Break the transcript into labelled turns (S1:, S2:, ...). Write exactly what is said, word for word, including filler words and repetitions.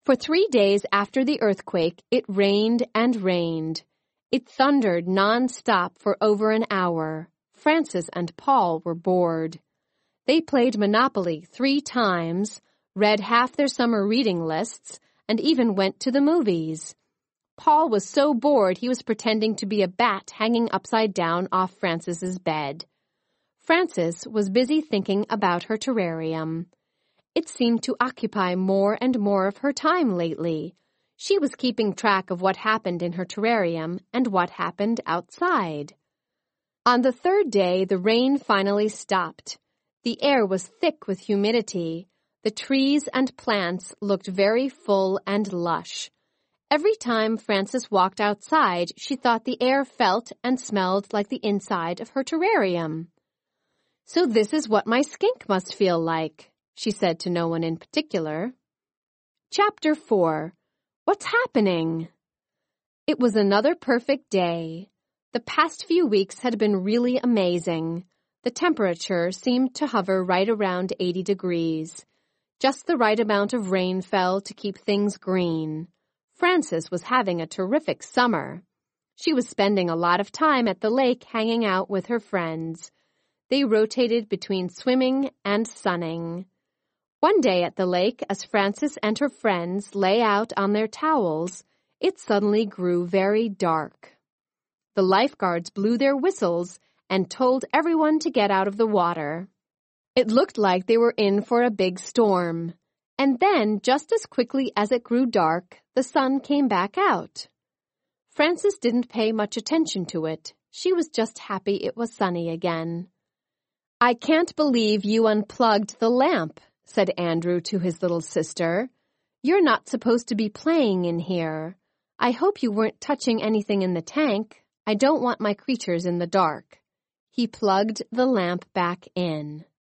S1: For three days after the earthquake, it rained and rained. It thundered non-stop for over an hour. Frances and Paul were bored. They played Monopoly three times, read half their summer reading lists, and even went to the movies. Paul was so bored he was pretending to be a bat hanging upside down off Frances's bed. Frances was busy thinking about her terrarium. It seemed to occupy more and more of her time lately. She was keeping track of what happened in her terrarium and what happened outside. On the third day, the rain finally stopped. The air was thick with humidity. The trees and plants looked very full and lush. Every time Frances walked outside, she thought the air felt and smelled like the inside of her terrarium. "So this is what my skink must feel like," she said to no one in particular. Chapter four. What's happening? It was another perfect day. The past few weeks had been really amazing. The temperature seemed to hover right around eighty degrees. Just the right amount of rain fell to keep things green. Frances was having a terrific summer. She was spending a lot of time at the lake hanging out with her friends. They rotated between swimming and sunning. One day at the lake, as Frances and her friends lay out on their towels, it suddenly grew very dark. The lifeguards blew their whistles and told everyone to get out of the water. It looked like they were in for a big storm. And then, just as quickly as it grew dark, the sun came back out. Frances didn't pay much attention to it. She was just happy it was sunny again. "I can't believe you unplugged the lamp," said Andrew to his little sister. "You're not supposed to be playing in here. I hope you weren't touching anything in the tank. I don't want my creatures in the dark." He plugged the lamp back in.